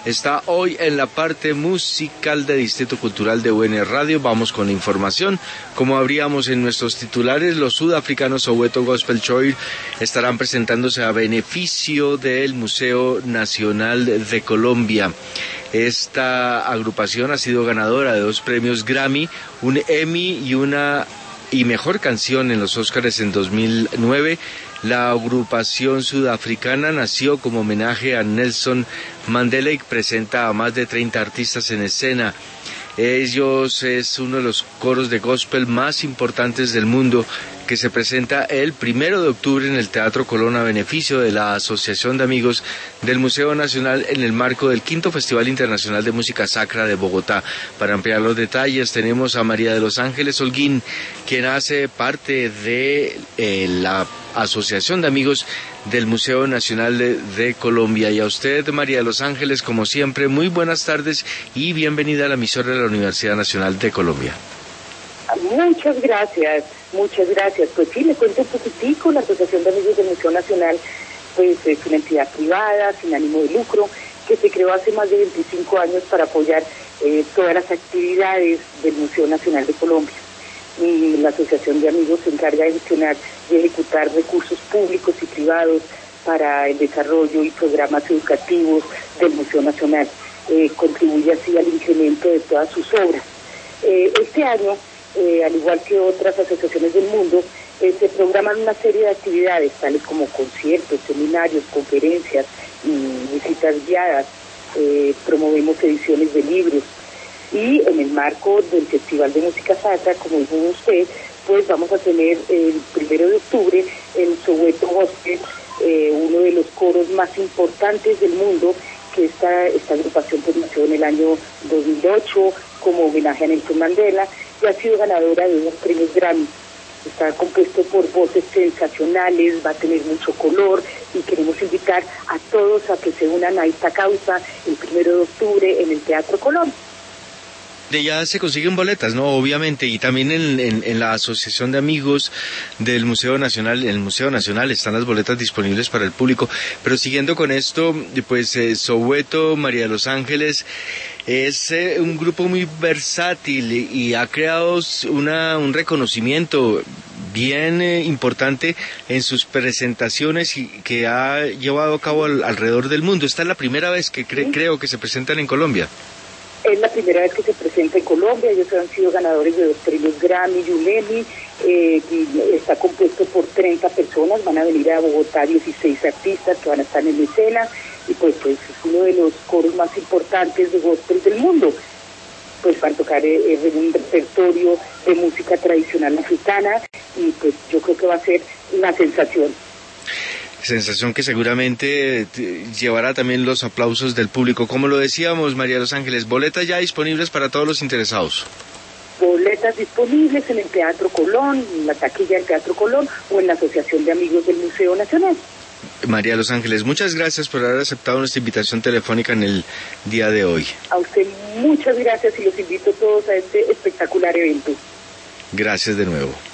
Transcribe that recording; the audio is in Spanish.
está hoy en la parte musical de Distrito Cultural de UN Radio. Vamos con la información. Como abríamos en nuestros titulares, los sudafricanos Soweto Gospel Choir estarán presentándose a beneficio del Museo Nacional de Colombia. Esta agrupación ha sido ganadora de 2 premios Grammy, un Emmy y mejor canción en los Óscars en 2009. La agrupación sudafricana nació como homenaje a Nelson Mandela y presenta a más de 30 artistas en escena. Ellos es uno de los coros de gospel más importantes del mundo, que se presenta el 1 de octubre en el Teatro Colón a beneficio de la Asociación de Amigos del Museo Nacional en el marco del 5º Festival Internacional de Música Sacra de Bogotá. Para ampliar los detalles tenemos a María de los Ángeles Holguín, quien hace parte de la Asociación de Amigos del Museo Nacional de Colombia. Y a usted, María de los Ángeles, como siempre, muy buenas tardes y bienvenida a la emisora de la Universidad Nacional de Colombia. Muchas gracias. Pues sí, le cuento un poquitico. La Asociación de Amigos del Museo Nacional pues es una entidad privada, sin ánimo de lucro, que se creó hace más de 25 años para apoyar todas las actividades del Museo Nacional de Colombia. Y la Asociación de Amigos se encarga de gestionar y ejecutar recursos públicos y privados para el desarrollo y programas educativos del Museo Nacional. Contribuye así al incremento de todas sus obras. Este año, al igual que otras asociaciones del mundo, se programan una serie de actividades, tales como conciertos, seminarios, conferencias y visitas guiadas. Promovemos ediciones de libros. Y en el marco del Festival de Música Sacra, como dijo usted, pues vamos a tener el 1 de octubre el Soweto Gospel, uno de los coros más importantes del mundo, que esta agrupación pues nació en el año 2008 como homenaje a Nelson Mandela y ha sido ganadora de 2 premios Grammy. Está compuesto por voces sensacionales, va a tener mucho color y queremos invitar a todos a que se unan a esta causa el 1 de octubre en el Teatro Colón. Ya se consiguen boletas, ¿no? Obviamente, y también en la Asociación de Amigos del Museo Nacional, en el Museo Nacional están las boletas disponibles para el público. Pero siguiendo con esto, pues Soweto, María de los Ángeles, es un grupo muy versátil y ha creado un reconocimiento bien importante en sus presentaciones y que ha llevado a cabo alrededor del mundo. Esta es la primera vez que creo que se presentan en Colombia. Es la primera vez que se presenta en Colombia. Ellos han sido ganadores de 2 premios Grammy y un Emmy. Y está compuesto por 30 personas. Van a venir a Bogotá 16 artistas que van a estar en escena. Y pues es uno de los coros más importantes de gospel del mundo. Pues van a tocar un repertorio de música tradicional africana. Y pues yo creo que va a ser una sensación. Sensación que seguramente llevará también los aplausos del público. Como lo decíamos, María de los Ángeles, boletas ya disponibles para todos los interesados. Boletas disponibles en el Teatro Colón, en la taquilla del Teatro Colón o en la Asociación de Amigos del Museo Nacional. María de los Ángeles, muchas gracias por haber aceptado nuestra invitación telefónica en el día de hoy. A usted muchas gracias y los invito a todos a este espectacular evento. Gracias de nuevo.